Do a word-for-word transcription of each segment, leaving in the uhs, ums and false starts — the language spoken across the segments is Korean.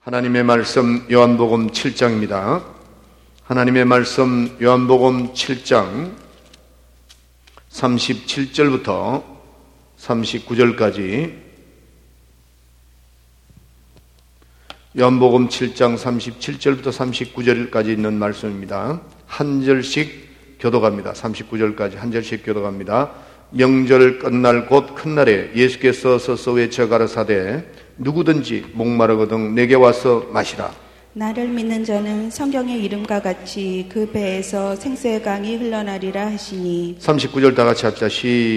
하나님의 말씀 요한복음 칠 장입니다. 하나님의 말씀 요한복음 칠 장 삼십칠 절부터 삼십구 절까지, 요한복음 칠 장 삼십칠 절부터 삼십구 절까지 있는 말씀입니다. 한 절씩 교독합니다. 삼십구 절까지 한 절씩 교독합니다. 명절 끝날 곧 큰 날에 예수께서 서서 외쳐 가라사대 누구든지 목마르거든 내게 와서 마시라. 나를 믿는 자는 성경의 이름과 같이 그 배에서 생수의 강이 흘러나리라 하시니. 삼십구 절 다 같이 합시다.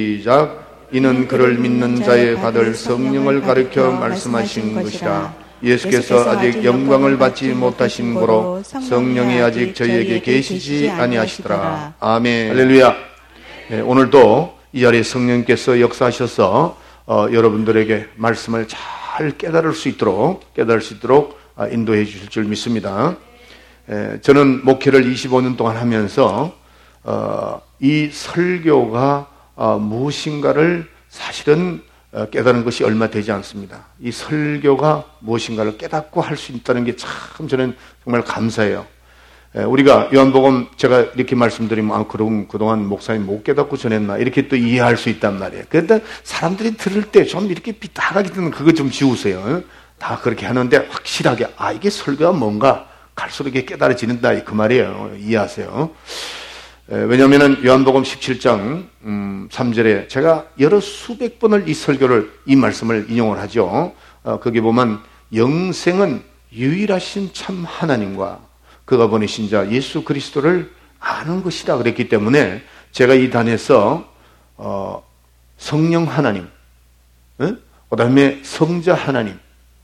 시작. 이는 그를 믿는 자의 받을 성령을 가르쳐 말씀하신 것이라. 예수께서 아직 영광을 받지 못하신 고로 성령이 아직 저희에게 계시지 아니하시더라. 아멘. 할렐루야. 네, 오늘도 이 자리에 성령께서 역사하셔서 어, 여러분들에게 말씀을 잘 깨달을 수 있도록 깨달을 수 있도록 어, 인도해 주실 줄 믿습니다. 에, 저는 목회를 이십오 년 동안 하면서 어, 이 설교가 어, 무엇인가를 사실은 어, 깨달은 것이 얼마 되지 않습니다. 이 설교가 무엇인가를 깨닫고 할 수 있다는 게 참 저는 정말 감사해요. 에, 우리가 요한복음 제가 이렇게 말씀드리면 아, 그럼 그동안 목사님 못 깨닫고 전했나 이렇게 또 이해할 수 있단 말이에요. 그런데 사람들이 들을 때 좀 이렇게 삐딱하게 듣는 그거 좀 지우세요. 다 그렇게 하는데 확실하게 아 이게 설교가 뭔가 갈수록 이게 깨달아지는다 그 말이에요. 이해하세요. 에, 왜냐하면 요한복음 십칠 장 음, 삼 절에 제가 여러 수백 번을 이 설교를 이 말씀을 인용을 하죠. 어, 거기 보면 영생은 유일하신 참 하나님과 그가 보내신 자 예수 그리스도를 아는 것이라 그랬기 때문에 제가 이 단에서 어, 성령 하나님, 어? 그 다음에 성자 하나님,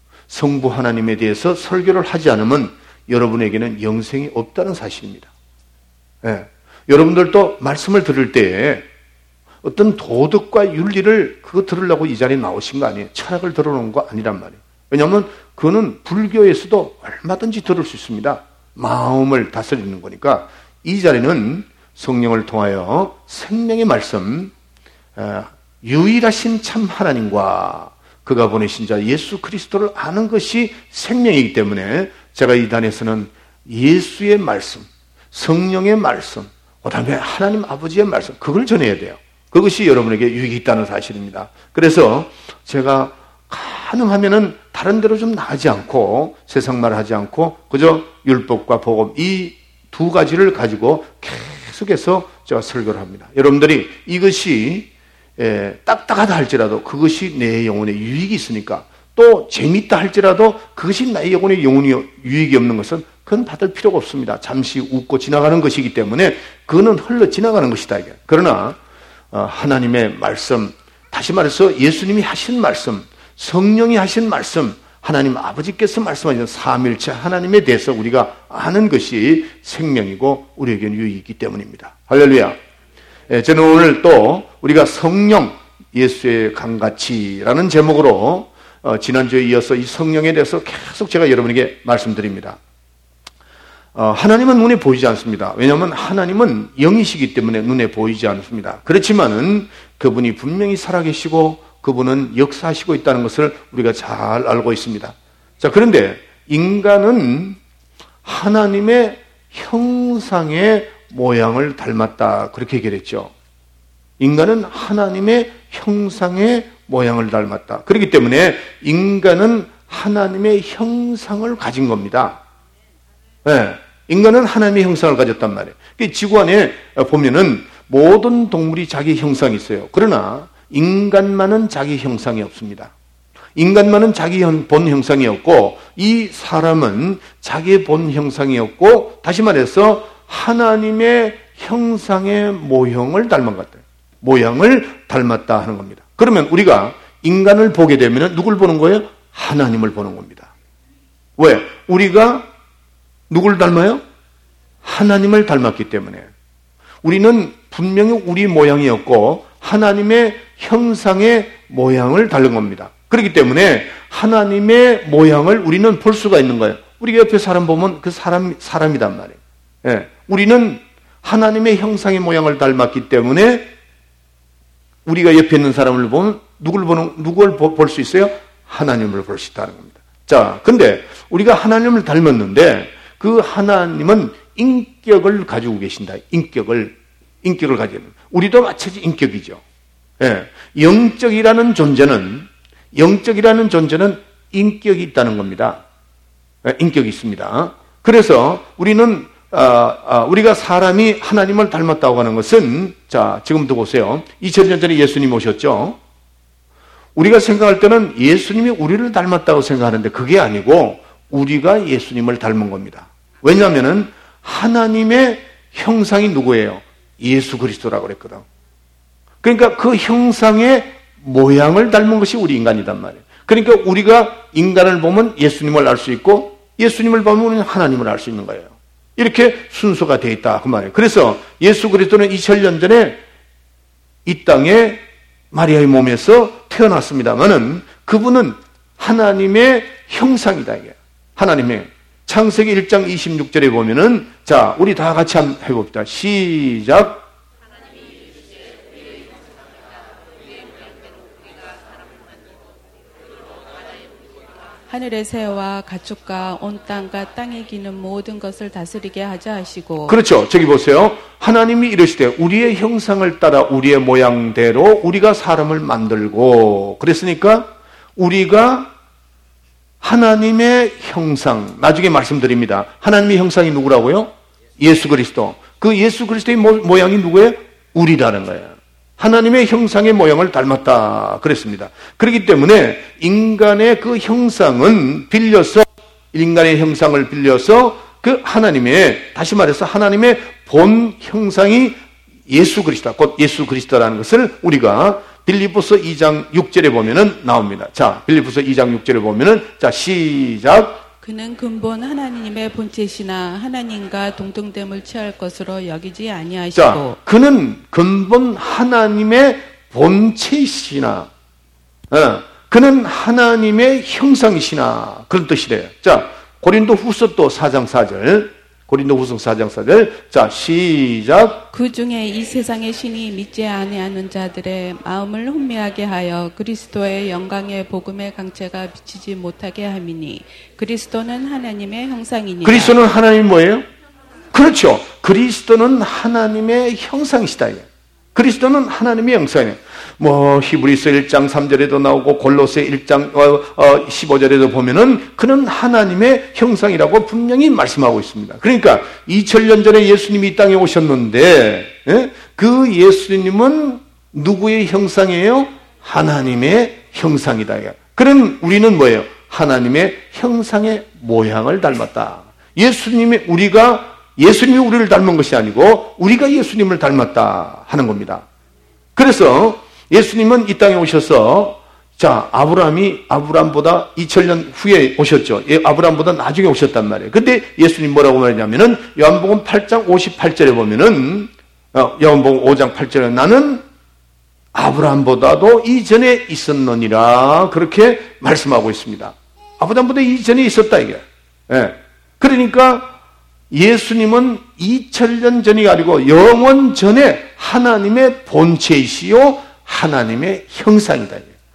성부 하나님에 대해서 설교를 하지 않으면 여러분에게는 영생이 없다는 사실입니다. 예. 여러분들도 말씀을 들을 때에 어떤 도덕과 윤리를 그거 들으려고 이 자리에 나오신 거 아니에요. 철학을 들어놓은 거 아니란 말이에요. 왜냐하면 그거는 불교에서도 얼마든지 들을 수 있습니다. 마음을 다스리는 거니까 이 자리는 성령을 통하여 생명의 말씀, 유일하신 참 하나님과 그가 보내신 자 예수 그리스도를 아는 것이 생명이기 때문에 제가 이 단에서는 예수의 말씀, 성령의 말씀, 그 다음에 하나님 아버지의 말씀, 그걸 전해야 돼요. 그것이 여러분에게 유익이 있다는 사실입니다. 그래서 제가 가능하면은 다른 데로 좀 나가지 않고 세상 말 하지 않고 그저 율법과 복음 이 두 가지를 가지고 계속해서 제가 설교를 합니다. 여러분들이 이것이 에, 딱딱하다 할지라도 그것이 내 영혼에 유익이 있으니까 또 재밌다 할지라도 그것이 나의 영혼에 영혼이 유익이 없는 것은 그건 받을 필요가 없습니다. 잠시 웃고 지나가는 것이기 때문에 그거는 흘러 지나가는 것이다. 이게. 그러나 어, 하나님의 말씀, 다시 말해서 예수님이 하신 말씀, 성령이 하신 말씀, 하나님 아버지께서 말씀하신 삼일체 하나님에 대해서 우리가 아는 것이 생명이고 우리에게는 유익이 있기 때문입니다. 할렐루야. 예, 저는 오늘 또 우리가 성령, 예수의 강같이라는 제목으로 어, 지난주에 이어서 이 성령에 대해서 계속 제가 여러분에게 말씀드립니다. 어, 하나님은 눈에 보이지 않습니다. 왜냐하면 하나님은 영이시기 때문에 눈에 보이지 않습니다. 그렇지만은 그분이 분명히 살아계시고 그분은 역사하시고 있다는 것을 우리가 잘 알고 있습니다. 자, 그런데 인간은 하나님의 형상의 모양을 닮았다. 그렇게 얘기했죠. 인간은 하나님의 형상의 모양을 닮았다. 그렇기 때문에 인간은 하나님의 형상을 가진 겁니다. 네, 인간은 하나님의 형상을 가졌단 말이에요. 지구 안에 보면은 모든 동물이 자기 형상이 있어요. 그러나 인간만은 자기 형상이 없습니다. 인간만은 자기 본 형상이 없고 이 사람은 자기의 본 형상이 없고 다시 말해서 하나님의 형상의 모형을 닮은 것 같아요. 모양을 닮았다 하는 겁니다. 그러면 우리가 인간을 보게 되면 누굴 보는 거예요? 하나님을 보는 겁니다. 왜? 우리가 누굴 닮아요? 하나님을 닮았기 때문에. 우리는 분명히 우리 모양이었고 하나님의 형상의 모양을 닮은 겁니다. 그렇기 때문에 하나님의 모양을 우리는 볼 수가 있는 거예요. 우리가 옆에 사람 보면 그 사람, 사람이단 말이에요. 예. 우리는 하나님의 형상의 모양을 닮았기 때문에 우리가 옆에 있는 사람을 보면 누굴 보는, 누굴 볼 수 있어요? 하나님을 볼 수 있다는 겁니다. 자, 근데 우리가 하나님을 닮았는데 그 하나님은 인격을 가지고 계신다. 인격을, 인격을 가지고. 우리도 마찬가지 인격이죠. 예. 영적이라는 존재는, 영적이라는 존재는 인격이 있다는 겁니다. 예, 인격이 있습니다. 그래서 우리는, 아, 아, 우리가 사람이 하나님을 닮았다고 하는 것은, 자, 지금도 보세요. 이천 년 전에 예수님 오셨죠? 우리가 생각할 때는 예수님이 우리를 닮았다고 생각하는데 그게 아니고 우리가 예수님을 닮은 겁니다. 왜냐하면은 하나님의 형상이 누구예요? 예수 그리스도라고 그랬거든. 그러니까 그 형상의 모양을 닮은 것이 우리 인간이단 말이에요. 그러니까 우리가 인간을 보면 예수님을 알 수 있고 예수님을 보면 하나님을 알 수 있는 거예요. 이렇게 순서가 되어 있다 그 말이에요. 그래서 예수 그리스도는 이천 년 전에 이 땅에 마리아의 몸에서 태어났습니다만은 그분은 하나님의 형상이다 이게. 하나님의 창세기 일 장 이십육 절에 보면은 자, 우리 다 같이 한번 해봅시다. 시작. 하늘의 새와 가축과 온 땅과 땅에 기는 모든 것을 다스리게 하자 하시고. 그렇죠. 저기 보세요. 하나님이 이러시되 우리의 형상을 따라 우리의 모양대로 우리가 사람을 만들고 그랬으니까 우리가 하나님의 형상, 나중에 말씀드립니다. 하나님의 형상이 누구라고요? 예수 그리스도. 그 예수 그리스도의 모양이 누구예요? 우리라는 거예요. 하나님의 형상의 모양을 닮았다 그랬습니다. 그렇기 때문에 인간의 그 형상은 빌려서 인간의 형상을 빌려서 그 하나님의 다시 말해서 하나님의 본 형상이 예수 그리스도, 곧 예수 그리스도라는 것을 우리가 빌립보서 이 장 육 절에 보면은 나옵니다. 자, 빌립보서 이 장 육 절에 보면은 자, 시작. 그는 근본 하나님의 본체시나 하나님과 동등됨을 취할 것으로 여기지 아니하시고. 자, 그는 근본 하나님의 본체이시나, 어, 그는 하나님의 형상이시나 그런 뜻이래요. 자, 고린도 후서 또 사 장 사 절. 고린도 후서 사 장 사 절. 자, 시작. 그 중에 이 세상의 신이 믿지 아니하는 자들의 마음을 혼미하게 하여 그리스도의 영광의 복음의 강체가 비치지 못하게 함이니 그리스도는 하나님의 형상이니라. 그리스도는 하나님 뭐예요? 그렇죠. 그리스도는 하나님의 형상이시다. 그리스도는 하나님의 형상이에요. 뭐 히브리서 일 장 삼 절에도 나오고 골로새 일 장 십오 절에도 보면은 그는 하나님의 형상이라고 분명히 말씀하고 있습니다. 그러니까 이천 년 전에 예수님이 이 땅에 오셨는데 예? 그 예수님은 누구의 형상이에요? 하나님의 형상이다. 그럼 우리는 뭐예요? 하나님의 형상의 모양을 닮았다. 예수님이 우리가 예수님이 우리를 닮은 것이 아니고 우리가 예수님을 닮았다 하는 겁니다. 그래서 예수님은 이 땅에 오셔서 자, 아브라함이 아브라함보다 이천 년 후에 오셨죠. 예, 아브라함보다 나중에 오셨단 말이에요. 근데 예수님 뭐라고 말했냐면은 요한복음 팔 장 오십팔 절에 보면은 어, 요한복음 오 장 팔 절에 나는 아브라함보다도 이전에 있었느니라 그렇게 말씀하고 있습니다. 아브라함보다 이전에 있었다 이게. 예. 그러니까 예수님은 이천 년 전이 아니고 영원 전에 하나님의 본체이시요 하나님의 형상이다.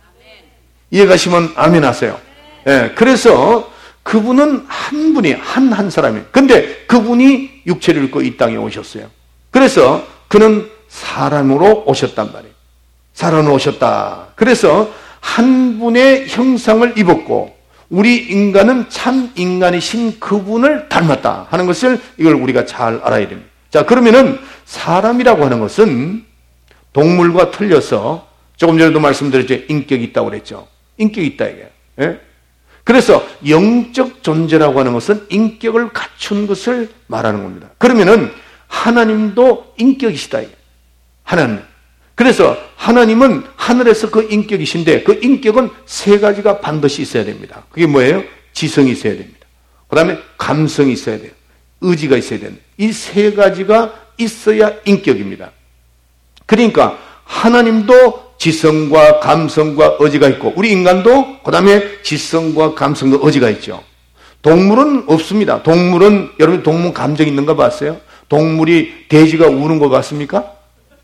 이해가시면 아멘 하세요. 예, 그래서 그분은 한 분이 한 한 사람이에요. 근데 그분이 육체를 입고 이 땅에 오셨어요. 그래서 그는 사람으로 오셨단 말이에요. 사람으로 오셨다. 그래서 한 분의 형상을 입었고 우리 인간은 참 인간이신 그분을 닮았다 하는 것을 이걸 우리가 잘 알아야 됩니다. 자, 그러면은 사람이라고 하는 것은 동물과 틀려서 조금 전에도 말씀드렸죠. 인격이 있다고 그랬죠. 인격이 있다 이게. 예? 그래서 영적 존재라고 하는 것은 인격을 갖춘 것을 말하는 겁니다. 그러면은 하나님도 인격이시다 이게. 하나님. 그래서 하나님은 하늘에서 그 인격이신데 그 인격은 세 가지가 반드시 있어야 됩니다. 그게 뭐예요? 지성이 있어야 됩니다. 그 다음에 감성이 있어야 돼요. 의지가 있어야 됩니다. 이 세 가지가 있어야 인격입니다. 그러니까 하나님도 지성과 감성과 의지가 있고 우리 인간도 그 다음에 지성과 감성과 의지가 있죠. 동물은 없습니다. 동물은 여러분 동물 감정 있는 거 봤어요? 동물이 돼지가 우는 거 봤습니까?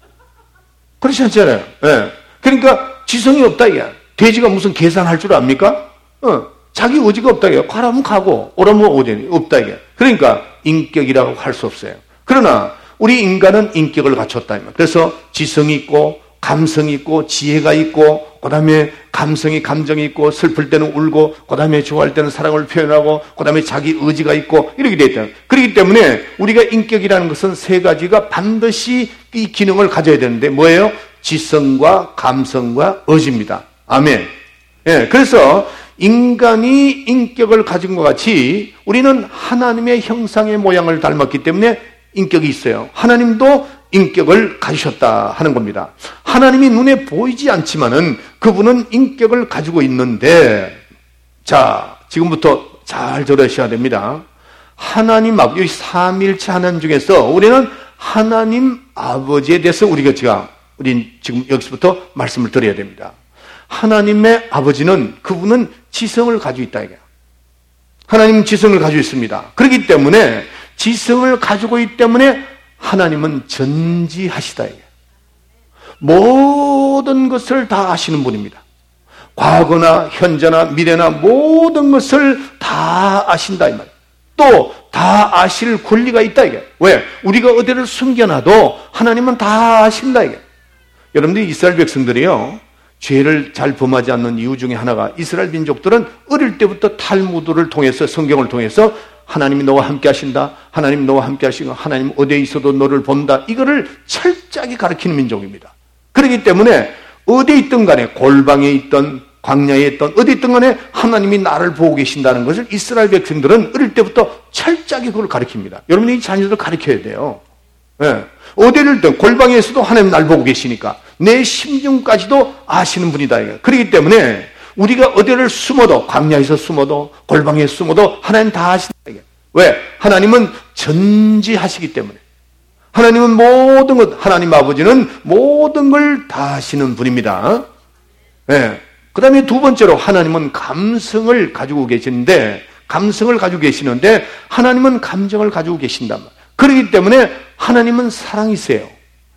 그렇지 않잖아요. 예. 그러니까 지성이 없다 이게. 돼지가 무슨 계산할 줄 압니까? 어. 자기 의지가 없다 이게. 가라면 가고 오라면 오지 없다 이게. 그러니까 인격이라고 할 수 없어요. 그러나 우리 인간은 인격을 갖췄다. 그래서 지성이 있고 감성이 있고 지혜가 있고 그 다음에 감성이 감정이 있고 슬플 때는 울고 그 다음에 좋아할 때는 사랑을 표현하고 그 다음에 자기 의지가 있고 이렇게 돼 있다. 그렇기 때문에 우리가 인격이라는 것은 세 가지가 반드시 이 기능을 가져야 되는데 뭐예요? 지성과 감성과 의지입니다. 아멘. 예, 그래서 인간이 인격을 가진 것 같이 우리는 하나님의 형상의 모양을 닮았기 때문에 인격이 있어요. 하나님도 인격을 가지셨다 하는 겁니다. 하나님이 눈에 보이지 않지만은 그분은 인격을 가지고 있는데, 자, 지금부터 잘 들으셔야 됩니다. 하나님 아버지, 삼일체 하나님 중에서 우리는 하나님 아버지에 대해서 우리가 지금, 우리 지금 여기서부터 말씀을 드려야 됩니다. 하나님의 아버지는 그분은 지성을 가지고 있다 이게. 하나님은 지성을 가지고 있습니다. 그렇기 때문에 지성을 가지고 있기 때문에 하나님은 전지하시다 이게. 모든 것을 다 아시는 분입니다. 과거나 현재나 미래나 모든 것을 다 아신다 이 말. 또 다 아실 권리가 있다 이게. 왜? 우리가 어디를 숨겨놔도 하나님은 다 아신다 이게. 여러분들이 이스라엘 백성들이요, 죄를 잘 범하지 않는 이유 중에 하나가 이스라엘 민족들은 어릴 때부터 탈무드를 통해서 성경을 통해서 하나님이 너와 함께 하신다. 하나님 너와 함께 하시고 하나님 어디에 있어도 너를 본다. 이거를 철저하게 가르치는 민족입니다. 그렇기 때문에 어디에 있든 간에 골방에 있든 광야에 있든 어디에 있든 간에 하나님이 나를 보고 계신다는 것을 이스라엘 백성들은 어릴 때부터 철저하게 그걸 가르칩니다. 여러분이 이 자녀들을 가르쳐야 돼요. 네. 어디를 있든 골방에서도 하나님 날 보고 계시니까 내 심중까지도 아시는 분이다. 그렇기 때문에 우리가 어디를 숨어도, 광야에서 숨어도 골방에 숨어도 하나님 다 아신다. 왜? 하나님은 전지하시기 때문에. 하나님은 모든 것, 하나님 아버지는 모든 걸 다 아시는 분입니다. 네. 그 다음에 두 번째로 하나님은 감성을 가지고 계시는데, 감성을 가지고 계시는데 하나님은 감정을 가지고 계신단 말이에요. 그렇기 때문에 하나님은 사랑이세요.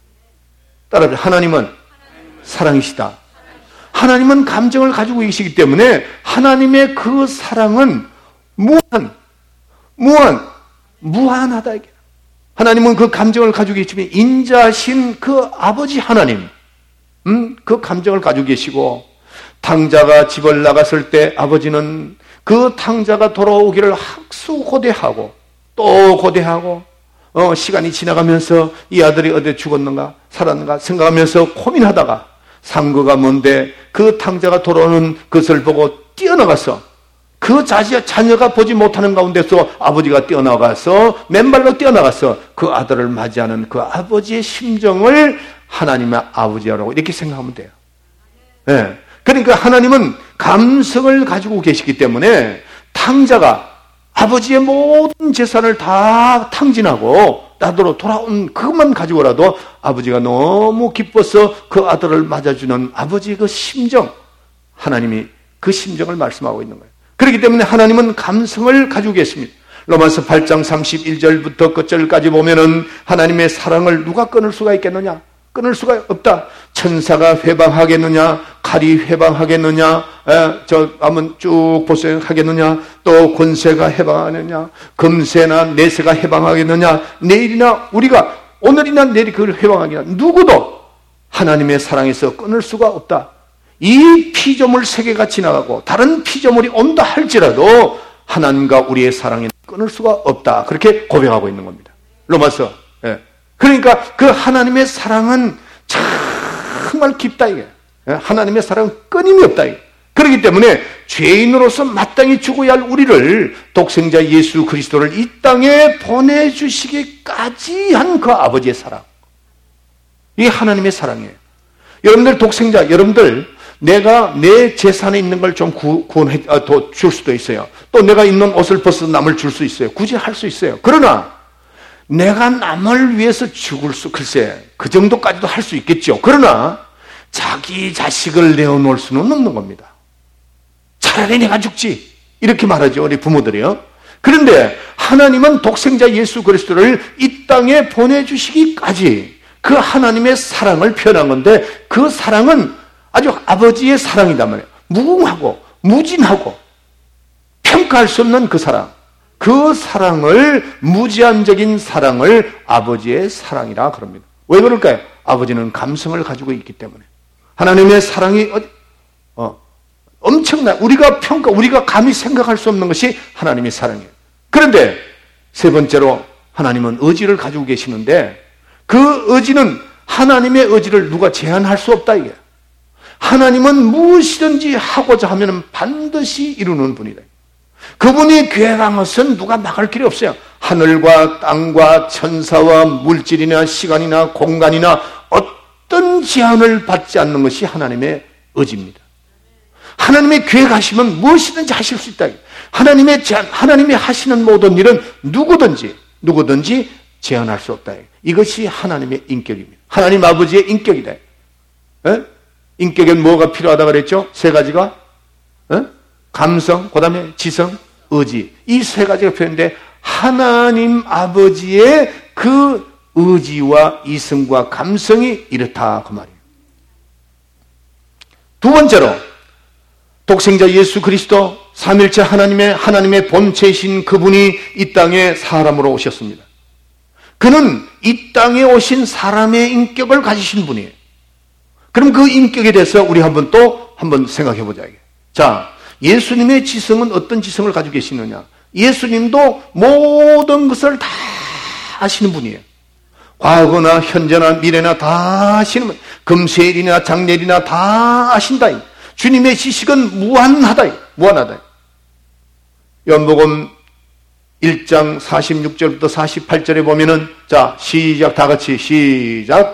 따라서 하나님은 사랑이시다. 하나님은 감정을 가지고 계시기 때문에 하나님의 그 사랑은 무한, 무한, 무한하다. 하나님은 그 감정을 가지고 계시면 인자하신 그 아버지 하나님, 음, 그 감정을 가지고 계시고, 탕자가 집을 나갔을 때 아버지는 그 탕자가 돌아오기를 학수고대하고 또 고대하고, 어, 시간이 지나가면서 이 아들이 어디 죽었는가 살았는가 생각하면서 고민하다가 상거가 뭔데 그 탕자가 돌아오는 것을 보고 뛰어나가서 그 자식, 자녀가 보지 못하는 가운데서 아버지가 뛰어나가서 맨발로 뛰어나가서 그 아들을 맞이하는 그 아버지의 심정을 하나님의 아버지라고 이렇게 생각하면 돼요. 네. 그러니까 하나님은 감성을 가지고 계시기 때문에 탕자가 아버지의 모든 재산을 다 탕진하고 나더러 돌아온 그것만 가지고라도 아버지가 너무 기뻐서 그 아들을 맞아주는 아버지의 그 심정, 하나님이 그 심정을 말씀하고 있는 거예요. 그렇기 때문에 하나님은 감성을 가지고 계십니다. 로마서 팔 장 삼십일 절부터 끝절까지 보면은 하나님의 사랑을 누가 끊을 수가 있겠느냐? 끊을 수가 없다. 천사가 회방하겠느냐? 칼이 회방하겠느냐? 에, 저 한번 쭉 보세요. 하겠느냐? 또 권세가 해방하느냐? 금세나 내세가 해방하겠느냐? 내일이나 우리가 오늘이나 내일이 그걸 해방하겠느냐? 누구도 하나님의 사랑에서 끊을 수가 없다. 이 피조물 세계가 지나가고 다른 피조물이 온다 할지라도 하나님과 우리의 사랑에 끊을 수가 없다. 그렇게 고백하고 있는 겁니다. 로마서. 예. 그러니까 그 하나님의 사랑은 정말 깊다 이게. 하나님의 사랑은 끊임이 없다 이게. 그렇기 때문에 죄인으로서 마땅히 죽어야 할 우리를 독생자 예수 그리스도를 이 땅에 보내주시기까지 한 그 아버지의 사랑. 이게 하나님의 사랑이에요. 여러분들 독생자, 여러분들 내가 내 재산에 있는 걸 좀 구원해 아, 더 줄 수도 있어요. 또 내가 입는 옷을 벗어서 남을 줄 수 있어요. 굳이 할 수 있어요. 그러나 내가 남을 위해서 죽을 수, 글쎄, 그 정도까지도 할 수 있겠죠. 그러나 자기 자식을 내어놓을 수는 없는 겁니다. 차라리 내가 죽지. 이렇게 말하죠. 우리 부모들이요. 그런데 하나님은 독생자 예수 그리스도를 이 땅에 보내주시기까지 그 하나님의 사랑을 표현한 건데 그 사랑은 아주 아버지의 사랑이단 말이에요. 무궁하고 무진하고 평가할 수 없는 그 사랑, 그 사랑을, 무제한적인 사랑을 아버지의 사랑이라 그럽니다. 왜 그럴까요? 아버지는 감성을 가지고 있기 때문에. 하나님의 사랑이 어, 어, 엄청나, 우리가 평가, 우리가 감히 생각할 수 없는 것이 하나님의 사랑이에요. 그런데 세 번째로 하나님은 의지를 가지고 계시는데, 그 의지는 하나님의 의지를 누가 제한할 수 없다 이게. 하나님은 무엇이든지 하고자 하면 반드시 이루는 분이다. 그분이 계획한 것은 누가 막을 길이 없어요. 하늘과 땅과 천사와 물질이나 시간이나 공간이나 어떤 제한을 받지 않는 것이 하나님의 의지입니다. 하나님의 계획하시면 무엇이든지 하실 수 있다. 하나님의 제한, 하나님이 하시는 모든 일은 누구든지 누구든지 제한할 수 없다. 이것이 하나님의 인격입니다. 하나님 아버지의 인격이다. 에? 인격엔 뭐가 필요하다 그랬죠? 세 가지가 에? 감성, 그 다음에 지성, 의지. 이 세 가지가 필요한데 하나님 아버지의 그 의지와 이성과 감성이 이렇다 그 말이에요. 두 번째로 독생자 예수 그리스도 삼일체 하나님의 하나님의 본체이신 그분이 이 땅에 사람으로 오셨습니다. 그는 이 땅에 오신 사람의 인격을 가지신 분이에요. 그럼 그 인격에 대해서 우리 한번 또 한번 생각해 보자. 자, 예수님의 지성은 어떤 지성을 가지고 계시느냐? 예수님도 모든 것을 다 아시는 분이에요. 과거나 현재나 미래나 다 아시는 분. 금세일이나 장례일이나 다 아신다. 주님의 지식은 무한하다. 무한하다. 요한복음 일 장 사십육 절부터 사십팔 절에 보면은, 자, 시작, 다 같이 시작.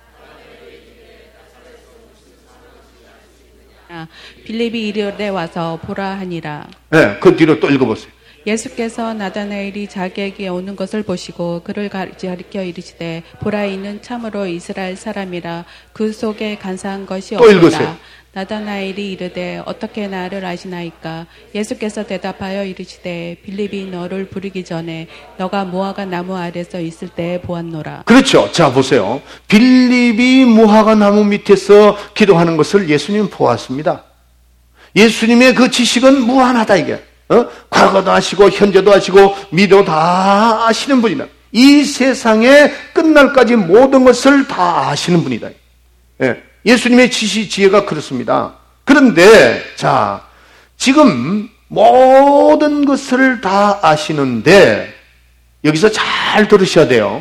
빌립이 이르되 와서 보라 하니라. 네, 그 뒤로 또 읽어보세요. 예수께서 나다나엘이 자기에게 오는 것을 보시고 그를 가리켜 이르시되 보라 이는 참으로 이스라엘 사람이라 그 속에 간사한 것이 없다. 나다나엘이 이르되 어떻게 나를 아시나이까? 예수께서 대답하여 이르시되 빌립이 너를 부르기 전에 너가 무화과 나무 아래서 있을 때에 보았노라. 그렇죠. 자 보세요. 빌립이 무화과 나무 밑에서 기도하는 것을 예수님 보았습니다. 예수님의 그 지식은 무한하다 이게. 어? 과거도 아시고 현재도 아시고 미래도 다 아시는 분이다. 이 세상에 끝날까지 모든 것을 다 아시는 분이다. 예. 예수님의 지시, 지혜가 그렇습니다. 그런데, 자, 지금 모든 것을 다 아시는데, 여기서 잘 들으셔야 돼요.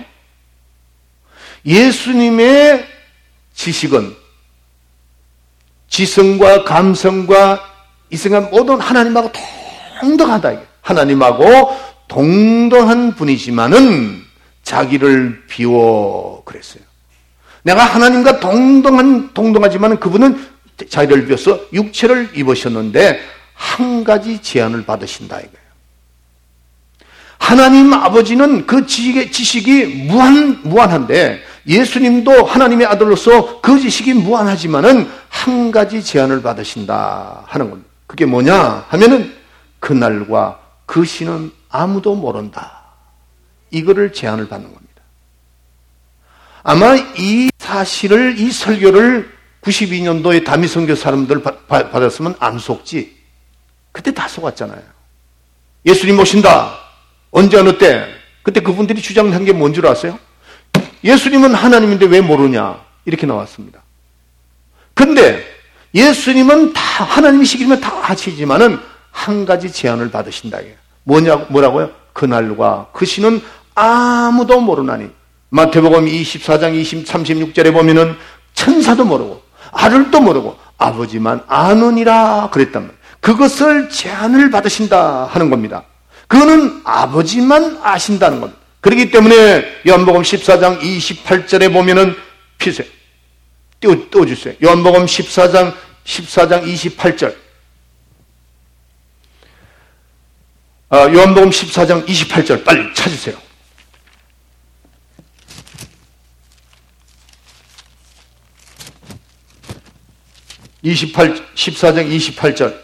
예수님의 지식은 지성과 감성과 이성과 모든 하나님하고 동등하다. 하나님하고 동등한 분이지만은 자기를 비워 그랬어요. 내가 하나님과 동등한, 동등하지만 그분은 자기를 비워서 육체를 입으셨는데 한 가지 제한을 받으신다 이거예요. 하나님 아버지는 그 지식이, 지식이 무한, 무한한데 예수님도 하나님의 아들로서 그 지식이 무한하지만은 한 가지 제한을 받으신다 하는 겁니다. 그게 뭐냐 하면은 그날과 그 시는 아무도 모른다. 이거를 제한을 받는 겁니다. 아마 이 사실을, 이 설교를 구십이 년도에 다미선교 사람들 받았으면 안 속지. 그때 다 속았잖아요. 예수님 오신다. 언제 어느 때? 그때 그분들이 주장한 게 뭔 줄 아세요? 예수님은 하나님인데 왜 모르냐? 이렇게 나왔습니다. 근데 예수님은 다 하나님이시기면 다 아시지만은 한 가지 제한을 받으신다. 뭐냐, 뭐라고요? 그날과 그 시는 아무도 모르나니. 마태복음 이십사 장 삼십육 절에 보면은 천사도 모르고 아들도 모르고 아버지만 아느니라 그랬단 말이에요. 그것을 제한을 받으신다 하는 겁니다. 그거는 아버지만 아신다는 겁니다. 그렇기 때문에 요한복음 십사 장 이십팔 절에 보면은 피세 띄워, 띄워주세요. 요한복음 십사 장 십사 장 이십팔 절. 아, 요한복음 십사 장 이십팔 절 빨리 찾으세요. 이십팔, 십사 장 이십팔 절.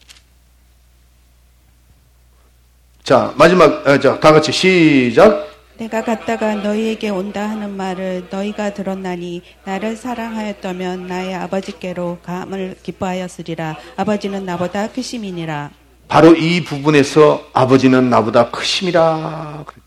자, 마지막, 아, 자, 다 같이 시작. 내가 갔다가 너희에게 온다 하는 말을 너희가 들었나니 나를 사랑하였다면 나의 아버지께로 감을 기뻐하였으리라. 아버지는 나보다 크심이니라. 바로 이 부분에서 아버지는 나보다 크심이라 그랬다.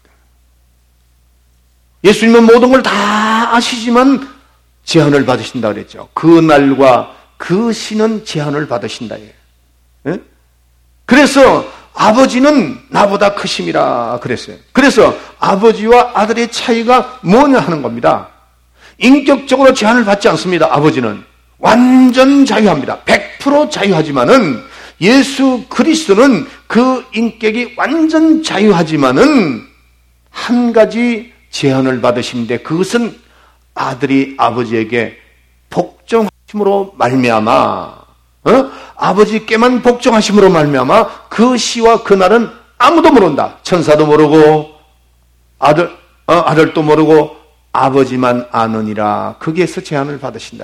예수님은 모든 걸 다 아시지만 제한을 받으신다 그랬죠. 그 날과 그 시는 제한을 받으신다. 예? 그래서 아버지는 나보다 크심이라 그랬어요. 그래서 아버지와 아들의 차이가 뭐냐 하는 겁니다. 인격적으로 제한을 받지 않습니다. 아버지는 완전 자유합니다. 백 퍼센트 자유하지만은 예수 그리스도는 그 인격이 완전 자유하지만은 한 가지 제한을 받으시는데 그것은 아들이 아버지에게 복종하심으로 말미암아 어? 아버지께만 복종하심으로 말미암아 그 시와 그 날은 아무도 모른다. 천사도 모르고 아들, 어, 아들도 모르고 아버지만 아느니라. 거기에서 제한을 받으신다.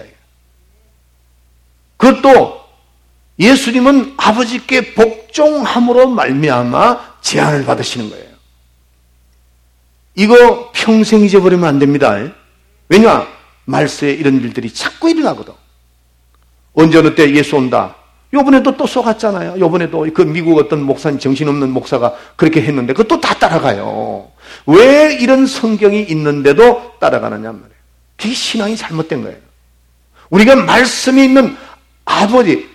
그것도 예수님은 아버지께 복종함으로 말미암아 제한을 받으시는 거예요. 이거 평생 잊어버리면 안 됩니다. 왜냐? 말세에 이런 일들이 자꾸 일어나거든. 언제 어느 때 예수 온다. 요번에도 또 속았잖아요. 요번에도 그 미국 어떤 목사님, 정신없는 목사가 그렇게 했는데 그것도 다 따라가요. 왜 이런 성경이 있는데도 따라가느냐 말이에요. 그게 신앙이 잘못된 거예요. 우리가 말씀이 있는 아버지,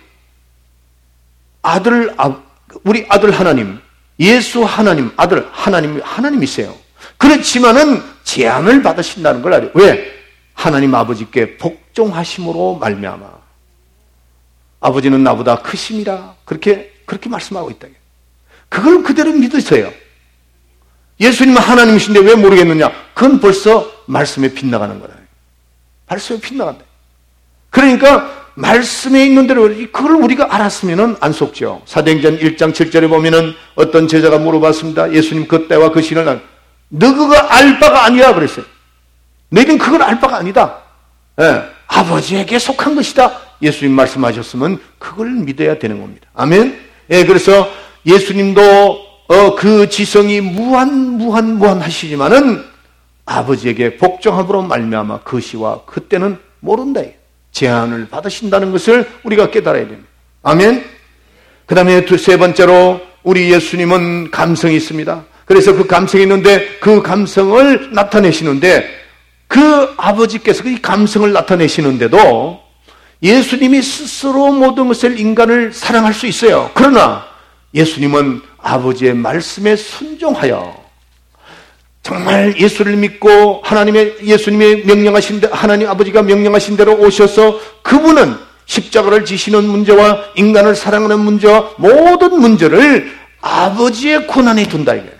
아들, 우리 아들 하나님, 예수 하나님, 아들 하나님, 하나님이세요. 그렇지만은 제한을 받으신다는 걸 알아요. 왜? 하나님 아버지께 복종하심으로 말미암아. 아버지는 나보다 크심이라. 그렇게, 그렇게 말씀하고 있다. 그걸 그대로 믿으세요. 예수님은 하나님이신데 왜 모르겠느냐? 그건 벌써 말씀에 빗나가는 거라. 말씀에 빗나간다. 그러니까 말씀에 있는 대로 그걸 우리가 알았으면 안 속죠. 사도행전 일 장 칠 절에 보면은 어떤 제자가 물어봤습니다. 예수님 그 때와 그 시는 너 그거 알 바가 아니야 그랬어요. 너희는 그걸 알 바가 아니다. 예, 아버지에게 속한 것이다. 예수님 말씀하셨으면 그걸 믿어야 되는 겁니다. 아멘. 예, 그래서 예수님도 어, 그 지성이 무한 무한 무한 하시지만은 아버지에게 복종함으로 말미암아 그 시와 그때는 모른다. 제한을 받으신다는 것을 우리가 깨달아야 됩니다. 아멘. 그 다음에 세 번째로 우리 예수님은 감성이 있습니다. 그래서 그 감성이 있는데 그 감성을 나타내시는데 그 아버지께서 그 감성을 나타내시는데도 예수님이 스스로 모든 것을 인간을 사랑할 수 있어요. 그러나 예수님은 아버지의 말씀에 순종하여 정말 예수를 믿고 하나님의 예수님의 명령하신 대로 하나님 아버지가 명령하신 대로 오셔서 그분은 십자가를 지시는 문제와 인간을 사랑하는 문제와 모든 문제를 아버지의 권한에 둔다 이거예요.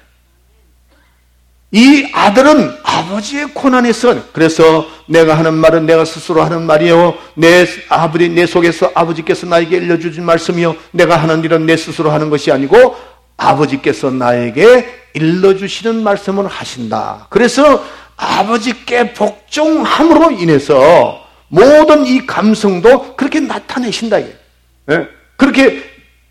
이 아들은 아버지의 권한에서 그래서 내가 하는 말은 내가 스스로 하는 말이요 내 아버지 내 속에서 아버지께서 나에게 일러주신 말씀이요 내가 하는 일은 내 스스로 하는 것이 아니고 아버지께서 나에게 일러주시는 말씀을 하신다. 그래서 아버지께 복종함으로 인해서 모든 이 감성도 그렇게 나타내신다. 예? 그렇게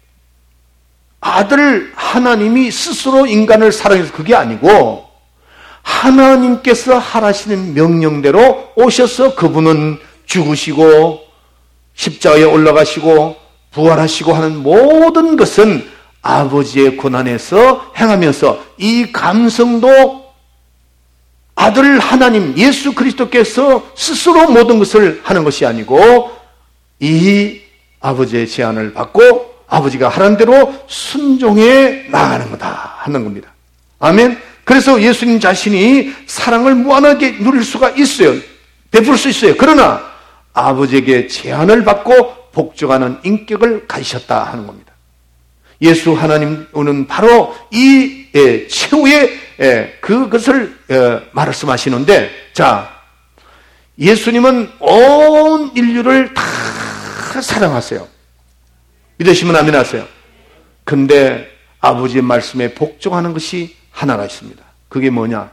아들 하나님이 스스로 인간을 사랑해서 그게 아니고 하나님께서 하라시는 명령대로 오셔서 그분은 죽으시고 십자가에 올라가시고 부활하시고 하는 모든 것은 아버지의 권한에서 행하면서 이 감성도 아들 하나님 예수 그리스도께서 스스로 모든 것을 하는 것이 아니고 이 아버지의 제안을 받고 아버지가 하라는 대로 순종해 나가는 거다 하는 겁니다. 아멘. 그래서 예수님 자신이 사랑을 무한하게 누릴 수가 있어요. 베풀 수 있어요. 그러나 아버지에게 제안을 받고 복종하는 인격을 가지셨다 하는 겁니다. 예수 하나님은 바로 이 예, 최후의 예, 그것을 예, 말씀하시는데 자 예수님은 온 인류를 다 사랑하세요. 믿으시면 아멘 하세요. 근데 아버지의 말씀에 복종하는 것이 하나가 있습니다. 그게 뭐냐?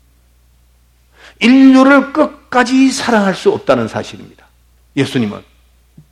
인류를 끝까지 사랑할 수 없다는 사실입니다. 예수님은.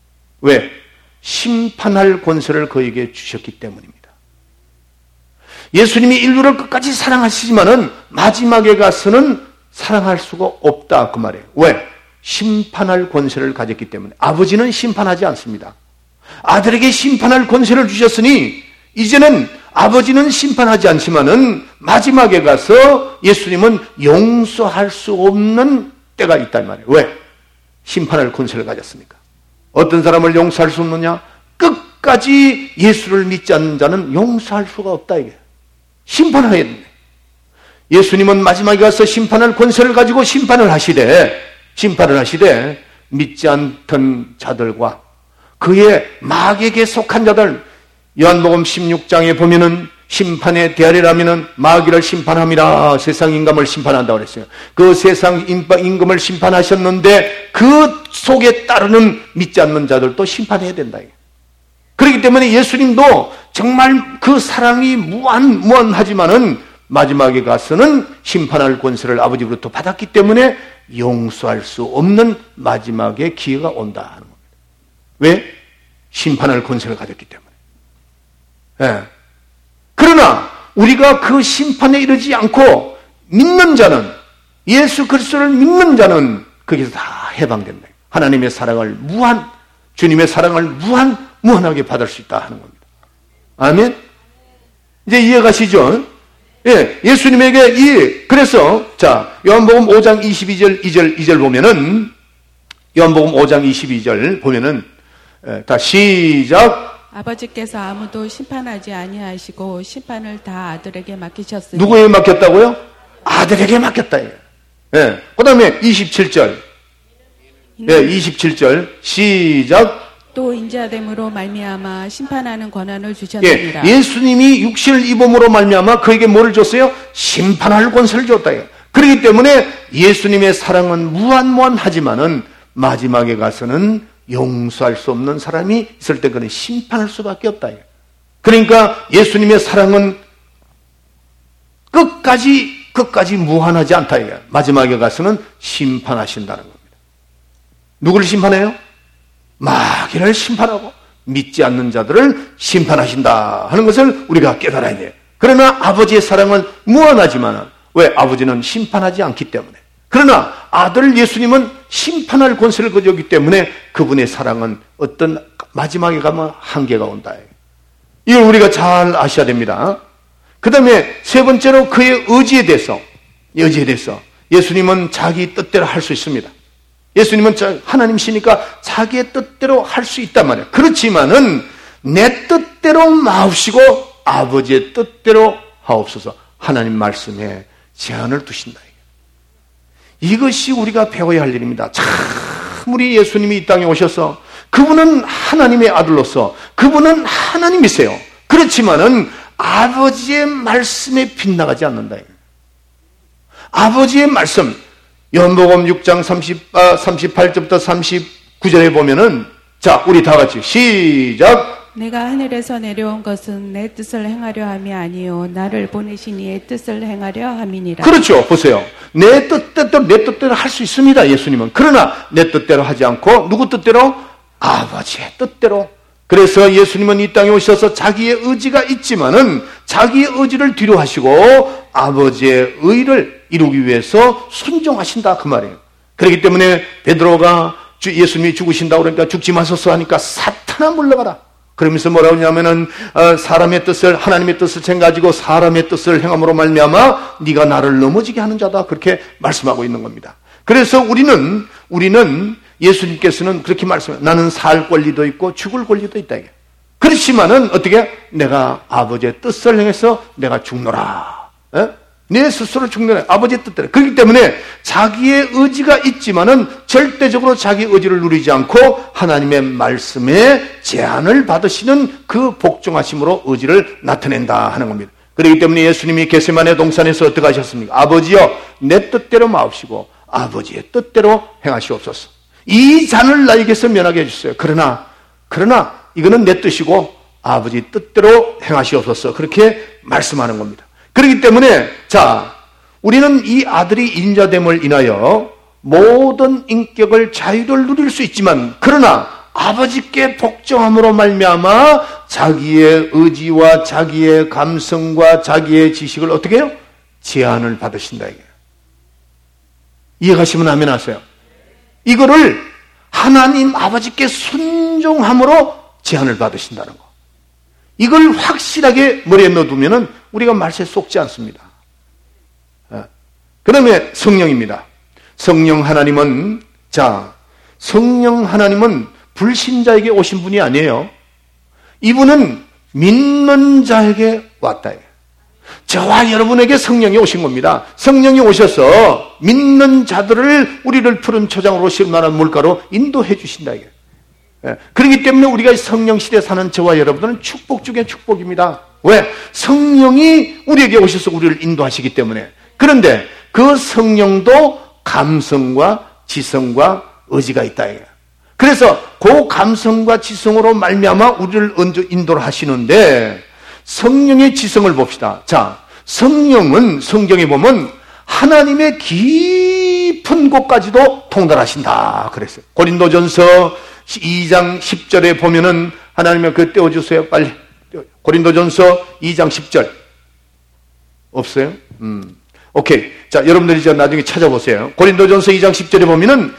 왜? 심판할 권세를 그에게 주셨기 때문입니다. 예수님이 인류를 끝까지 사랑하시지만은 마지막에 가서는 사랑할 수가 없다 그 말이에요. 왜? 심판할 권세를 가졌기 때문에. 아버지는 심판하지 않습니다. 아들에게 심판할 권세를 주셨으니 이제는 아버지는 심판하지 않지만은 마지막에 가서 예수님은 용서할 수 없는 때가 있단 말이에요. 왜? 심판할 권세를 가졌으니까. 어떤 사람을 용서할 수 없느냐? 끝까지 예수를 믿지 않는 자는 용서할 수가 없다 이게. 심판해야 돼. 예수님은 마지막에 가서 심판할 권세를 가지고 심판을 하시되 심판을 하시되 믿지 않던 자들과 그의 마귀에게 속한 자들, 요한복음 십육 장에 보면은 심판의 대하리라면은 마귀를 심판함이라. 세상 임금을 심판한다고 그랬어요. 그 세상 임금을 심판하셨는데 그 속에 따르는 믿지 않는 자들도 심판해야 된다. 그렇기 때문에 예수님도 정말 그 사랑이 무한 무한하지만은 마지막에 가서는 심판할 권세를 아버지로부터 받았기 때문에 용서할 수 없는 마지막의 기회가 온다 하는 겁니다. 왜? 심판할 권세를 가졌기 때문에. 예. 그러나 우리가 그 심판에 이르지 않고 믿는 자는, 예수 그리스도를 믿는 자는 거기서 다 해방된다. 하나님의 사랑을 무한, 주님의 사랑을 무한 무한하게 받을 수 있다 하는 겁니다. 아멘. 이제 이해가시죠? 예, 예수님에게 이, 그래서, 자, 요한복음 오 장 이십이 절, 이 절, 이 절 보면은, 요한복음 오 장 이십이 절 보면은, 예, 다 시작. 아버지께서 아무도 심판하지 아니하시고 심판을 다 아들에게 맡기셨으니. 누구에게 맡겼다고요? 아들에게 맡겼다. 예. 그 다음에 이십칠 절. 예, 이십칠 절. 시작. 또 인자됨으로 말미암아 심판하는 권한을 주셨느니라. 예, 예수님이 육신을 입음으로 말미암아 그에게 뭐를 줬어요? 심판할 권세를 줬다. 그렇기 때문에 예수님의 사랑은 무한무한하지만은 마지막에 가서는 용서할 수 없는 사람이 있을 때 그는 심판할 수밖에 없다. 그러니까 예수님의 사랑은 끝까지 끝까지 무한하지 않다. 마지막에 가서는 심판하신다는 겁니다. 누구를 심판해요? 마귀를 심판하고 믿지 않는 자들을 심판하신다 하는 것을 우리가 깨달아야 돼요. 그러나 아버지의 사랑은 무한하지만 왜? 아버지는 심판하지 않기 때문에. 그러나 아들 예수님은 심판할 권세를 가졌기 때문에 그분의 사랑은 어떤 마지막에 가면 한계가 온다. 이걸 우리가 잘 아셔야 됩니다. 그 다음에 세 번째로 그의 의지에 대해서, 의지에 대해서 예수님은 자기 뜻대로 할 수 있습니다. 예수님은 하나님이시니까 자기의 뜻대로 할 수 있단 말이에요. 그렇지만은 내 뜻대로 마옵시고 아버지의 뜻대로 하옵소서. 하나님 말씀에 제한을 두신다. 이것이 우리가 배워야 할 일입니다. 참 우리 예수님이 이 땅에 오셔서 그분은 하나님의 아들로서 그분은 하나님이세요. 그렇지만은 아버지의 말씀에 빗나가지 않는다. 아버지의 말씀, 요한복음 육 장 삼십팔 절부터 삼십구 절에 보면은, 자, 우리 다 같이 시작. 내가 하늘에서 내려온 것은 내 뜻을 행하려 함이 아니요 나를 보내신 이의 뜻을 행하려 함이니라. 그렇죠. 보세요. 내 뜻대로 내 뜻대로 할 수 있습니다. 예수님은. 그러나 내 뜻대로 하지 않고 누구 뜻대로? 아버지의 뜻대로. 그래서 예수님은 이 땅에 오셔서 자기의 의지가 있지만은 자기의 의지를 뒤로 하시고 아버지의 의를 이루기 위해서 순종하신다 그 말이에요. 그렇기 때문에 베드로가 예수님이 죽으신다고 그러니까 죽지 마소서 하니까 사탄아 물러가라. 그러면서 뭐라고 하냐면은 사람의 뜻을 하나님의 뜻을 챙가지고 사람의 뜻을 행함으로 말미암아 네가 나를 넘어지게 하는 자다 그렇게 말씀하고 있는 겁니다. 그래서 우리는 우리는 예수님께서는 그렇게 말씀해요. 나는 살 권리도 있고 죽을 권리도 있다. 그렇지만은 어떻게 내가 아버지의 뜻을 행해서 내가 죽노라. 에? 내 스스로 죽노라. 아버지의 뜻대로. 그렇기 때문에 자기의 의지가 있지만은 절대적으로 자기 의지를 누리지 않고 하나님의 말씀에 제한을 받으시는 그 복종하심으로 의지를 나타낸다 하는 겁니다. 그렇기 때문에 예수님이 겟세마네 동산에서 어떻게 하셨습니까? 아버지여 내 뜻대로 마옵시고 아버지의 뜻대로 행하시옵소서. 이 잔을 나에게서 면하게 해주세요. 그러나 그러나 이거는 내 뜻이고 아버지 뜻대로 행하시옵소서. 그렇게 말씀하는 겁니다. 그렇기 때문에 자 우리는 이 아들이 인자됨을 인하여 모든 인격을 자유를 누릴 수 있지만 그러나 아버지께 복종함으로 말미암아 자기의 의지와 자기의 감성과 자기의 지식을 어떻게 해요? 제한을 받으신다 이게. 이해가시면 아멘 하세요. 이거를 하나님 아버지께 순종함으로 제한을 받으신다는 거. 이걸 확실하게 머리에 넣어두면은 우리가 말세 속지 않습니다. 그 다음에 성령입니다. 성령 하나님은, 자, 성령 하나님은 불신자에게 오신 분이 아니에요. 이분은 믿는 자에게 왔다. 저와 여러분에게 성령이 오신 겁니다. 성령이 오셔서 믿는 자들을 우리를 푸른 초장으로 실만한 물가로 인도해 주신다. 이게. 그렇기 때문에 우리가 성령 시대에 사는 저와 여러분들은 축복 중에 축복입니다. 왜? 성령이 우리에게 오셔서 우리를 인도하시기 때문에. 그런데 그 성령도 감성과 지성과 의지가 있다. 그래서 그 감성과 지성으로 말미암아 우리를 인도를 하시는데 성령의 지성을 봅시다. 자, 성령은 성경에 보면 하나님의 깊은 곳까지도 통달하신다 그랬어요. 고린도전서 이 장 십 절에 보면은 하나님의 그 떼어주세요. 빨리. 고린도전서 이 장 십 절. 없어요? 음. 오케이. 자, 여러분들이 저 나중에 찾아보세요. 고린도전서 이 장 십 절에 보면은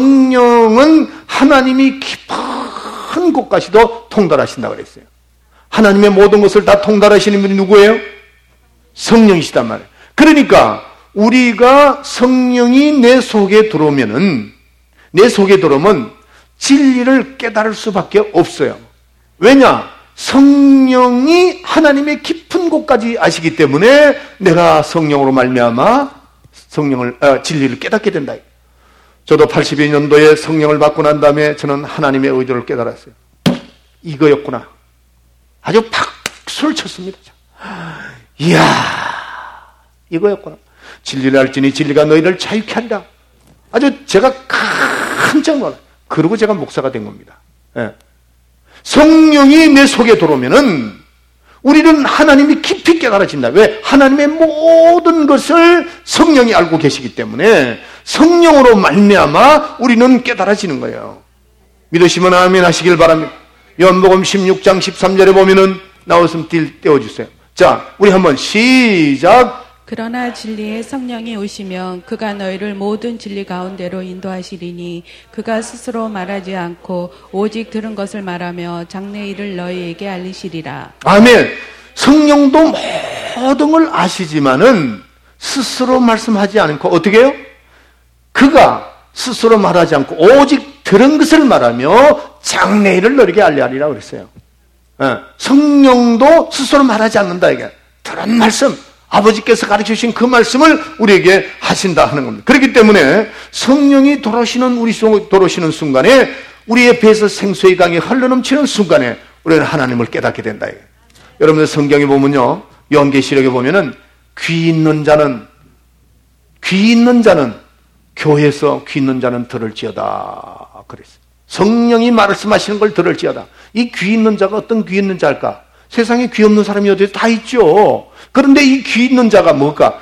성령은 하나님이 깊은 곳까지도 통달하신다고 그랬어요. 하나님의 모든 것을 다 통달하시는 분이 누구예요? 성령이시단 말이에요. 그러니까 우리가 성령이 내 속에 들어오면은, 내 속에 들어오면 진리를 깨달을 수밖에 없어요. 왜냐? 성령이 하나님의 깊은 곳까지 아시기 때문에 내가 성령으로 말미암아 성령을 아, 진리를 깨닫게 된다. 저도 팔십이 년도에 성령을 받고 난 다음에 저는 하나님의 의도를 깨달았어요. 이거였구나. 아주 박수를 쳤습니다. 이야, 이거였구나. 진리를 알지니 진리가 너희를 자유케 한다. 아주 제가 깜짝 놀라요. 그러고 제가 목사가 된 겁니다. 예. 성령이 내 속에 들어오면은 우리는 하나님이 깊이 깨달아진다. 왜? 하나님의 모든 것을 성령이 알고 계시기 때문에 성령으로 말미암아 우리는 깨달아지는 거예요. 믿으시면 아멘 하시길 바랍니다. 요한복음 십육 장 십삼 절에 보면은 나왔으면 띄워주세요. 자, 우리 한번 시작. 그러나 진리의 성령이 오시면 그가 너희를 모든 진리 가운데로 인도하시리니 그가 스스로 말하지 않고 오직 들은 것을 말하며 장래 일을 너희에게 알리시리라. 아멘. 성령도 모든 걸 아시지만은 스스로 말씀하지 않고 어떻게 해요? 그가 스스로 말하지 않고 오직 들은 것을 말하며 장래 일을 너희에게 알리리라 그랬어요. 성령도 스스로 말하지 않는다 이게. 들은 말씀, 아버지께서 가르쳐주신 그 말씀을 우리에게 하신다 하는 겁니다. 그렇기 때문에 성령이 돌아오시는 우리 속에 돌아오시는 순간에 우리의 배에서 생수의 강이 흘러넘치는 순간에 우리는 하나님을 깨닫게 된다. 여러분들 성경에 보면요, 요한계시록에 보면은 귀 있는 자는 귀 있는 자는 교회에서 귀 있는 자는 들을지어다 그랬어요. 성령이 말씀하시는 걸 들을지어다. 이 귀 있는 자가 어떤 귀 있는 자일까? 세상에 귀 없는 사람이 어디 다 있죠. 그런데 이 귀 있는 자가 뭘까?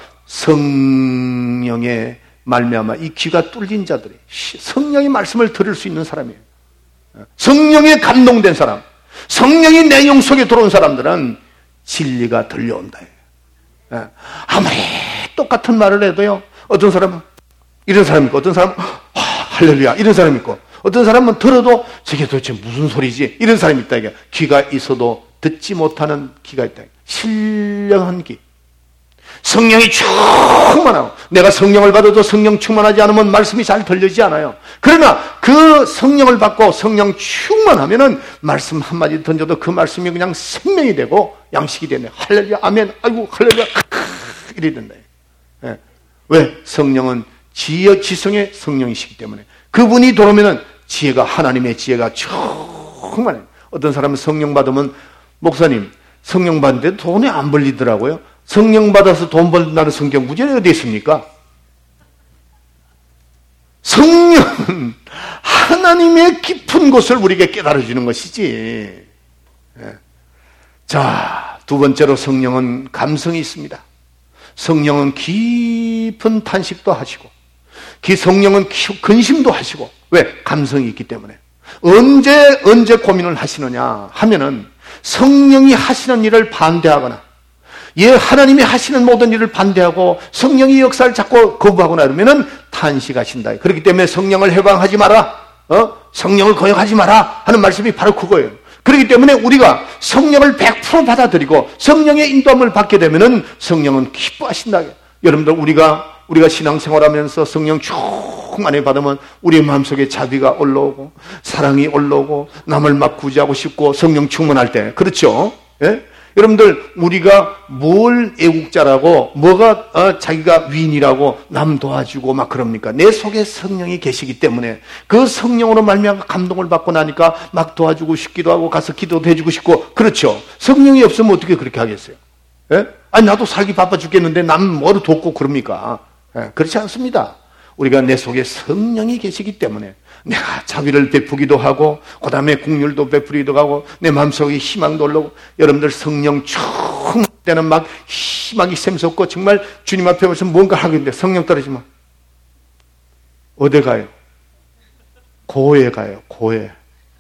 성령의 말미암아 이 귀가 뚫린 자들이 성령의 말씀을 들을 수 있는 사람이에요. 성령에 감동된 사람, 성령이 내 영 속에 들어온 사람들은 진리가 들려온다. 아무리 똑같은 말을 해도요, 어떤 사람은 이런 사람이 있고 어떤 사람은 아, 할렐루야 이런 사람이 있고 어떤 사람은 들어도 저게 도대체 무슨 소리지 이런 사람이 있다. 이게 귀가 있어도 듣지 못하는 귀가 있다. 신령한 귀. 성령이 충만하고 내가 성령을 받아도 성령 충만하지 않으면 말씀이 잘 들리지 않아요. 그러나 그 성령을 받고 성령 충만하면은 말씀 한마디 던져도 그 말씀이 그냥 생명이 되고 양식이 되네. 할렐루야 아멘 아이고 할렐루야 이래 된다. 예. 왜? 성령은 지혜 지성의 성령이시기 때문에 그분이 들어오면은 지혜가 하나님의 지혜가 충만해요. 어떤 사람은 성령 받으면 목사님 성령 받는데 돈이 안 벌리더라고요. 성령 받아서 돈 벌린다는 성경 구절이 어디 있습니까? 성령은 하나님의 깊은 곳을 우리에게 깨달아주는 것이지. 자, 두 번째로 성령은 감성이 있습니다. 성령은 깊은 탄식도 하시고 기 성령은 근심도 하시고 왜? 감성이 있기 때문에. 언제 언제 고민을 하시느냐 하면은 성령이 하시는 일을 반대하거나 예 하나님이 하시는 모든 일을 반대하고 성령이 역사를 자꾸 거부하거나 이러면은 탄식하신다. 그렇기 때문에 성령을 해방하지 마라, 어? 성령을 거역하지 마라 하는 말씀이 바로 그거예요. 그렇기 때문에 우리가 성령을 백 퍼센트 받아들이고 성령의 인도함을 받게 되면은 성령은 기뻐하신다. 여러분들 우리가 우리가 신앙생활하면서 성령 충만히 받으면 우리 마음속에 자비가 올라오고 사랑이 올라오고 남을 막 구제하고 싶고 성령 충만할 때 그렇죠? 예? 여러분들 우리가 뭘 애국자라고 뭐가 어, 자기가 위인이라고 남 도와주고 막 그럽니까? 내 속에 성령이 계시기 때문에 그 성령으로 말미암아 감동을 받고 나니까 막 도와주고 싶기도 하고 가서 기도도 해주고 싶고 그렇죠? 성령이 없으면 어떻게 그렇게 하겠어요? 예? 아니 나도 살기 바빠 죽겠는데 남 뭐를 돕고 그럽니까? 예, 그렇지 않습니다. 우리가 내 속에 성령이 계시기 때문에 내가 자비를 베푸기도 하고 그 다음에 긍휼도 베푸기도 하고 내 마음속에 희망도 올라오고 여러분들 성령 충만할 때는 막 희망이 샘솟고 정말 주님 앞에 와서 뭔가 하겠는데 성령 떨어지면 어디 가요? 고에 가요. 고에.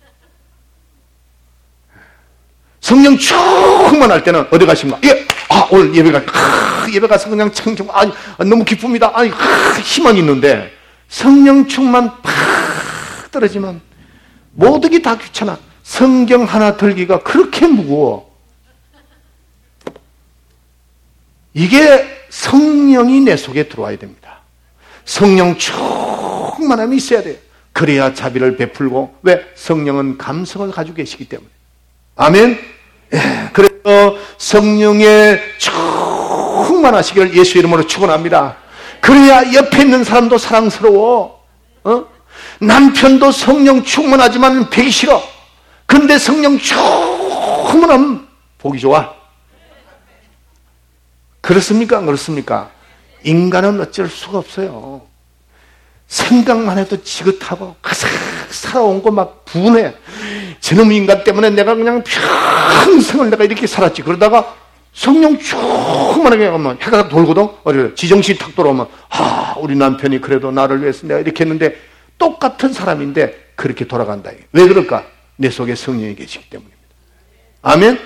성령 충만할 때는 어디 가십니까? 예. 아, 오늘 예배가, 아, 예배 가서 그냥 참, 참, 아, 너무 기쁩니다. 아니, 아, 희망이 있는데, 성령 충만 팍 떨어지면, 모든 게 다 귀찮아. 성경 하나 들기가 그렇게 무거워. 이게 성령이 내 속에 들어와야 됩니다. 성령 충만함이 있어야 돼요. 그래야 자비를 베풀고, 왜? 성령은 감성을 가지고 계시기 때문에. 아멘? 예, 그래서 성령의 충만하시기를 예수 이름으로 축원합니다. 그래야 옆에 있는 사람도 사랑스러워. 어? 남편도 성령 충만하지만 배기 싫어. 근데 성령 충만하면 보기 좋아. 그렇습니까? 안 그렇습니까? 인간은 어쩔 수가 없어요. 생각만 해도 지긋하고 살아온 거 막 분해. 저놈 인간 때문에 내가 그냥 평생을 내가 이렇게 살았지. 그러다가 성령 충만하게 하면 해가 돌거든. 지정신 탁 돌아오면 아 우리 남편이 그래도 나를 위해서 내가 이렇게 했는데 똑같은 사람인데 그렇게 돌아간다. 왜 그럴까? 내 속에 성령이 계시기 때문입니다. 아멘?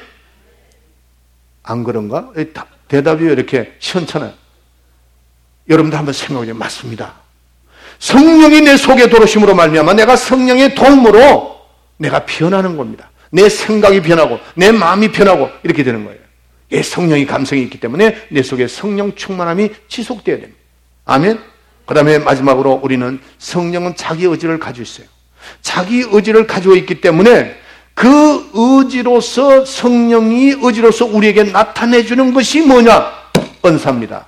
안 그런가? 대답이 이렇게 시원찮아요. 여러분도 한번 생각해보세요. 맞습니다. 성령이 내 속에 들어오심으로 말미암아 내가 성령의 도움으로 내가 변하는 겁니다. 내 생각이 변하고 내 마음이 변하고 이렇게 되는 거예요. 예, 성령이 감성이 있기 때문에 내 속에 성령 충만함이 지속돼야 됩니다. 아멘? 그 다음에 마지막으로 우리는 성령은 자기 의지를 가지고 있어요. 자기 의지를 가지고 있기 때문에 그 의지로서 성령이 의지로서 우리에게 나타내주는 것이 뭐냐? 은사입니다.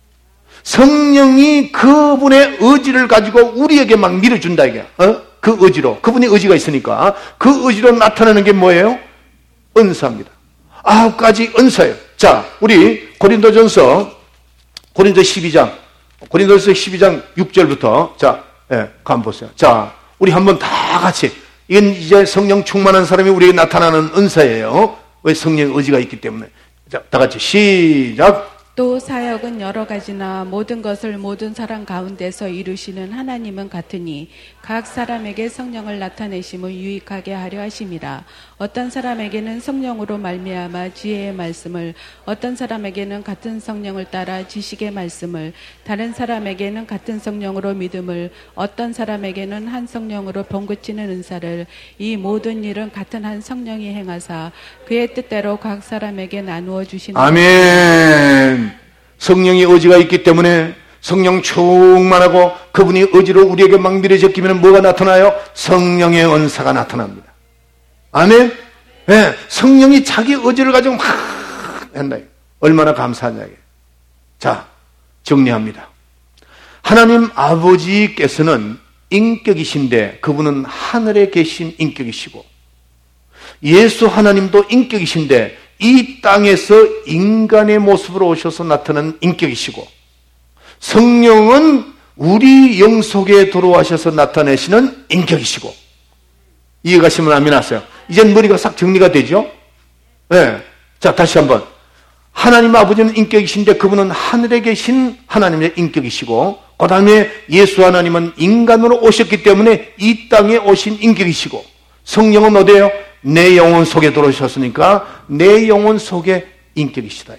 성령이 그분의 의지를 가지고 우리에게 막 밀어준다 이게. 어? 그 의지로. 그분의 의지가 있으니까 그 의지로 나타나는 게 뭐예요? 은사입니다. 아홉 가지 은사예요. 자, 우리 고린도전서 고린도 십이 장 고린도전서 십이 장 육 절부터 자, 예, 한번 보세요. 자, 우리 한번 다 같이 이건 이제 성령 충만한 사람이 우리에게 나타나는 은사예요. 왜? 성령의 의지가 있기 때문에. 자, 다 같이 시작. 또 사역은 여러 가지나 모든 것을 모든 사람 가운데서 이루시는 하나님은 같으니 각 사람에게 성령을 나타내심을 유익하게 하려 하심이라. 어떤 사람에게는 성령으로 말미암아 지혜의 말씀을, 어떤 사람에게는 같은 성령을 따라 지식의 말씀을, 다른 사람에게는 같은 성령으로 믿음을, 어떤 사람에게는 한 성령으로 병고치는 은사를, 이 모든 일은 같은 한 성령이 행하사 그의 뜻대로 각 사람에게 나누어 주시는 아멘. 성령의 의지가 있기 때문에 성령 충만하고 그분이 의지로 우리에게 막 밀어제끼면 뭐가 나타나요? 성령의 은사가 나타납니다. 아멘? 네, 성령이 자기 의지를 가지고 막 한다. 얼마나 감사하냐. 자, 정리합니다. 하나님 아버지께서는 인격이신데 그분은 하늘에 계신 인격이시고, 예수 하나님도 인격이신데 이 땅에서 인간의 모습으로 오셔서 나타나는 인격이시고, 성령은 우리 영 속에 들어와셔서 나타내시는 인격이시고. 이해가시면 아멘 하세요. 이젠 머리가 싹 정리가 되죠? 네. 자, 다시 한번. 하나님 아버지는 인격이신데 그분은 하늘에 계신 하나님의 인격이시고, 그 다음에 예수 하나님은 인간으로 오셨기 때문에 이 땅에 오신 인격이시고, 성령은 어디에요? 내 영혼 속에 들어오셨으니까 내 영혼 속에 인격이시다.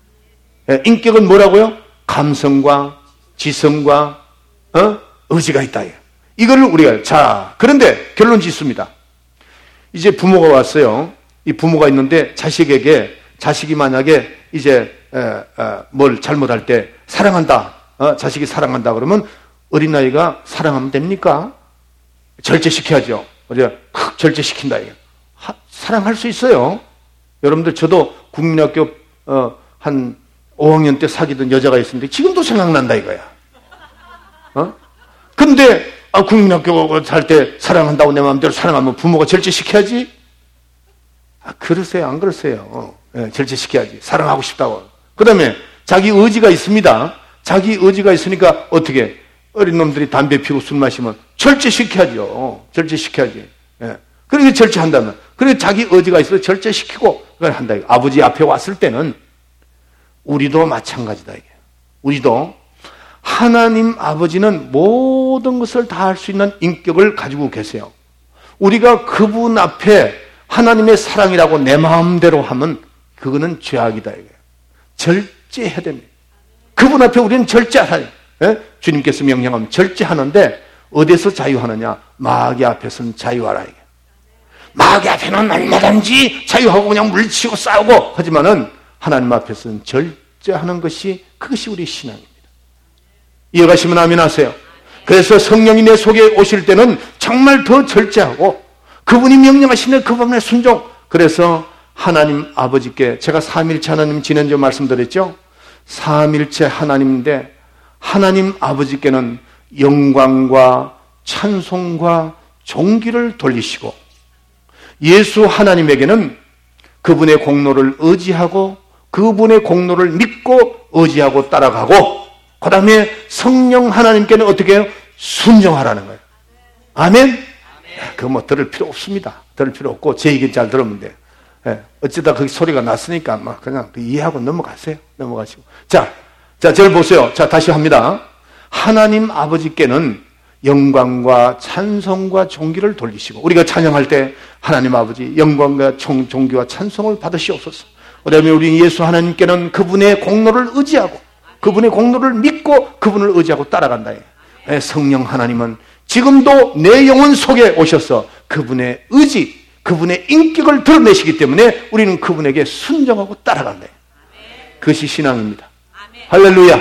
인격은 뭐라고요? 감성과 지성과 어? 의지가 있다. 이거를 우리가, 자, 그런데 결론 짓습니다. 이제 부모가 왔어요. 이 부모가 있는데 자식에게, 자식이 만약에 이제 에, 에, 뭘 잘못할 때 사랑한다, 어? 자식이 사랑한다 그러면 어린아이가 사랑하면 됩니까? 절제시켜야죠. 어제 크 절제시킨다. 하, 사랑할 수 있어요. 여러분들, 저도 국민학교 어, 한 오 학년 때 사귀던 여자가 있었는데 지금도 생각난다 이거야. 어? 근데 아, 국민학교 살 때 사랑한다고 내 마음대로 사랑하면 부모가 절제시켜야지? 아, 그러세요? 안 그러세요? 어, 네, 절제시켜야지. 사랑하고 싶다고. 그 다음에 자기 의지가 있습니다. 자기 의지가 있으니까 어떻게? 어린 놈들이 담배 피우고 술 마시면 절제시켜야죠. 어, 절제시켜야지. 예. 그렇게 절제한다면, 그리고 자기 의지가 있어서 절제시키고 그걸 한다. 아버지 앞에 왔을 때는 우리도 마찬가지다. 이게. 우리도 하나님 아버지는 모든 것을 다 할 수 있는 인격을 가지고 계세요. 우리가 그분 앞에 하나님의 사랑이라고 내 마음대로 하면 그거는 죄악이다. 이게. 절제해야 됩니다. 그분 앞에 우리는 절제하라. 예? 주님께서 명령하면 절제하는데 어디서 자유하느냐? 마귀 앞에서는 자유하라. 이게. 마귀 앞에는 얼마든지 자유하고 그냥 물리치고 싸우고 하지만은 하나님 앞에서는 절제하는 것이, 그것이 우리 신앙입니다. 이해가시면 아멘 하세요. 그래서 성령이 내 속에 오실 때는 정말 더 절제하고 그분이 명령하시는 그 법에 순종. 그래서 하나님 아버지께, 제가 삼일체 하나님 지난주에 말씀드렸죠. 삼일체 하나님인데 하나님 아버지께는 영광과 찬송과 존귀를 돌리시고, 예수 하나님에게는 그분의 공로를 의지하고 그분의 공로를 믿고 의지하고 따라가고, 그 다음에 성령 하나님께는 어떻게 해요? 순종하라는 거예요. 아멘? 그거 뭐 들을 필요 없습니다. 들을 필요 없고 제 얘기 잘 들으면 돼요. 예, 어쩌다 거기 소리가 났으니까 막 그냥 이해하고 넘어가세요. 넘어가시고. 자, 자, 저를 보세요. 자, 다시 합니다. 하나님 아버지께는 영광과 찬송과 존귀를 돌리시고, 우리가 찬양할 때 하나님 아버지 영광과 존귀와 찬송을 받으시옵소서. 그 다음에 우리 예수 하나님께는 그분의 공로를 의지하고 그분의 공로를 믿고 그분을 의지하고 따라간다. 예, 성령 하나님은 지금도 내 영혼 속에 오셔서 그분의 의지, 그분의 인격을 드러내시기 때문에 우리는 그분에게 순종하고 따라간다. 그것이 신앙입니다. 할렐루야.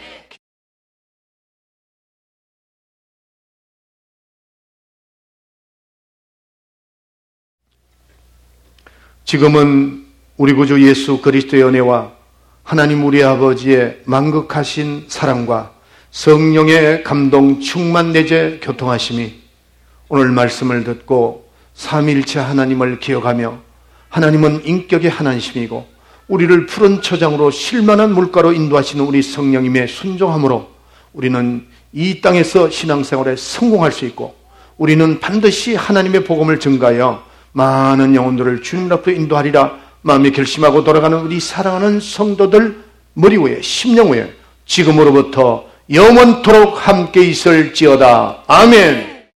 지금은 우리 구주 예수 그리스도의 은혜와 하나님 우리 아버지의 만극하신 사랑과 성령의 감동 충만 내재 교통하심이 오늘 말씀을 듣고 삼일체 하나님을 기억하며, 하나님은 인격의 하나님이시고 우리를 푸른 초장으로 실만한 물가로 인도하시는 우리 성령님의 순종함으로 우리는 이 땅에서 신앙생활에 성공할 수 있고, 우리는 반드시 하나님의 복음을 증가하여 많은 영혼들을 주님 앞에 인도하리라 마음에 결심하고 돌아가는 우리 사랑하는 성도들 머리 위에, 심령 위에 지금으로부터 영원토록 함께 있을지어다. 아멘.